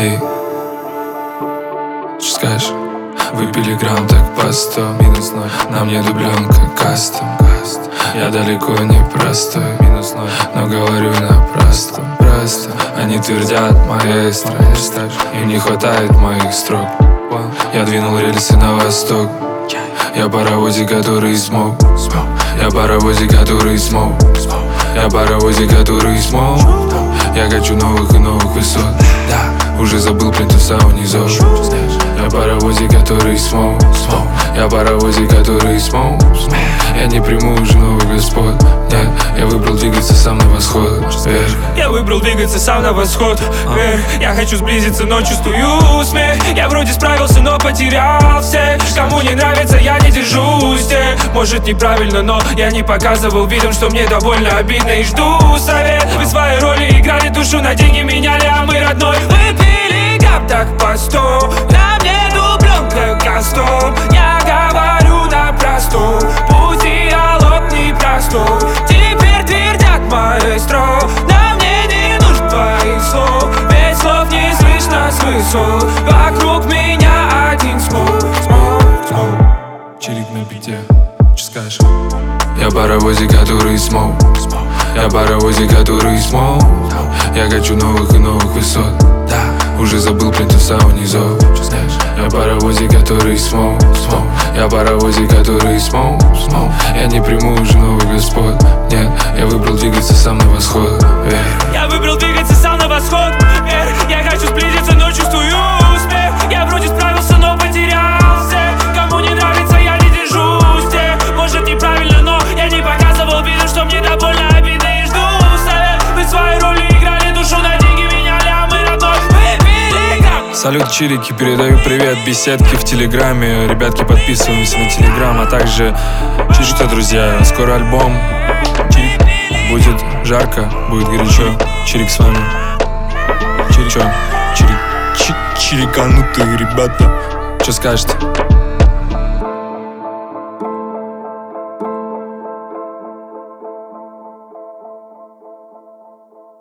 Эй, что скажешь? Выпили грамм так по 100, минус 0. На мне дубленка кастом. Я далеко не простой, минус 0. Но говорю на простом, просто. Они твердят, маэстро, им не хватает моих строк. Я двинул рельсы на восток. Я паровозик, который смог. Я паровозик, который смог. Я паровозик, который смог. Я хочу новых и новых высот. Да, уже забыл плинтуса унизов. Я паровозик, который смог. Я паровозик, который смог. Я не приму уже новых господ. Нет, я выбрал двигаться сам на восход. Я выбрал двигаться сам на восход. Я хочу сблизиться, но чувствую смех. Я вроде справился, но потерял всех. Кому не нравится, я не держусь тех. Может неправильно, но я не показывал видом, что мне довольно обидно и жду совет. Вы свои роли играли, душу на деньги меняли, а мы родной. Выпили гап так по 100. На мне дубленка кастом. Я говорю на простом. Путь диалог непростой. Теперь твердят маэстро. На мне не нужен твоих слов. Ведь слов не слышно с высот. Вокруг меня один смог. Чирик на бите, что скажешь? Я паровозик, который смог. Я паровозик, который смог. Я хочу новых и новых высот. Да, уже забыл плинтуса унизов. Я паровозик, который смог. Я паровозик, который смог. Я не приму уже новых господ. Нет, я выбрал двигаться сам на восход. Я выбрал двигаться сам на восход. Я хочу сблизиться, но чувствую смех. Я вроде справился, но потерял всех. Кому не нравится, я не держусь тех. Может неправильно, но я не показывал виду, что мне довольно обидно и жду совет. Вы свои роли играли, душу на деньги меняли, а мы родной. Выпили грамм. Салют, чирики, передаю привет беседки в телеграме. Ребятки, подписываемся на телеграм, а также чирик-то, друзья, скоро альбом. Чирик, будет жарко, будет горячо. Чирик с вами. Чирик, чириканутые ребята. Что скажете?